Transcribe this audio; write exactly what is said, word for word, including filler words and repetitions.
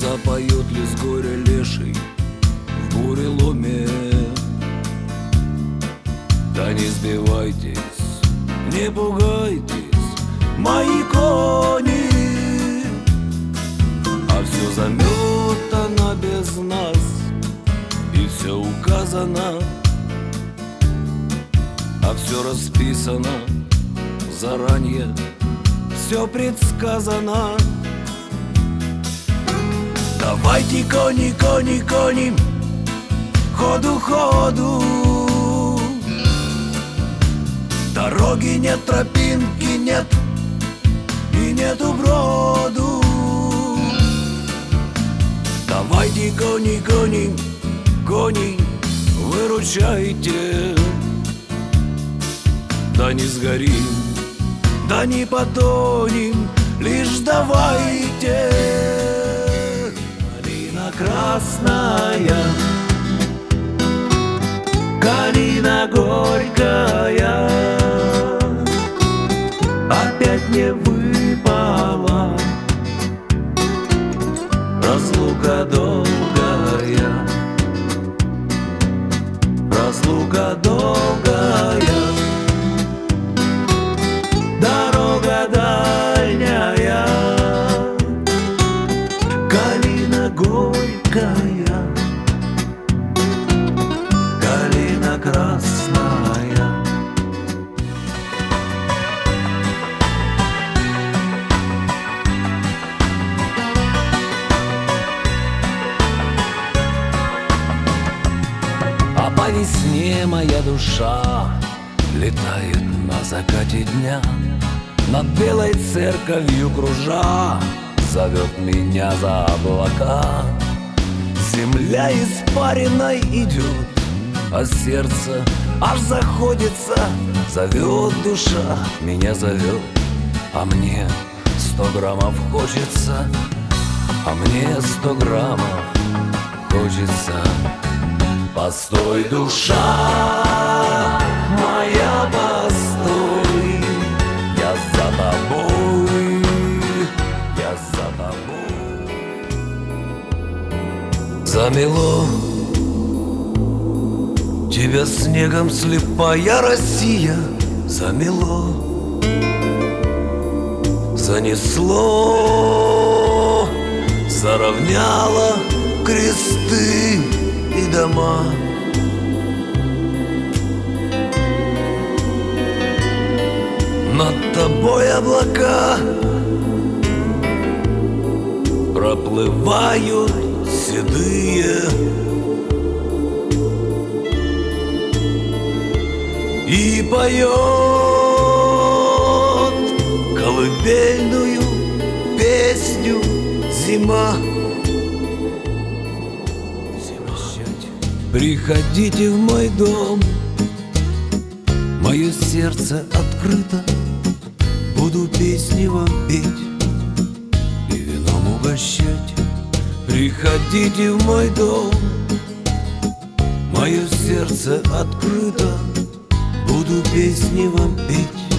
запоет ли с горя леший в буреломе. Да не сбивайтесь, не пугайтесь, мои кони, а все заметано без нас, и все указано, а все расписано заранее, все предсказано. Давайте, кони, кони, кони, ходу, ходу. Дороги нет, тропинки нет, и нету броду. Давайте, кони, кони, кони, выручайте. Да не сгорим, да не потонем, лишь давайте. Калина красная, калина горькая, опять не выпала разлука долгая, разлука долгая, дорога дальняя, калина горькая, калина красная. А по весне моя душа летает на закате дня, над белой церковью кружа, зовет меня за облака. Земля испаренной идет, а сердце аж заходится. Зовет душа, меня зовет, а мне сто граммов хочется, а мне сто граммов хочется. Постой, душа моя, постой, я за тобой, я за тобой. Замело тебя снегом, слепая Россия, замело, занесло, заровняло кресты и дома. Над тобой облака проплывают седые, и поет колыбельную песню зима. Приходите в мой дом, мое сердце открыто, буду песни вам петь и вином угощать. Приходите в мой дом, мое сердце открыто, буду песни вам петь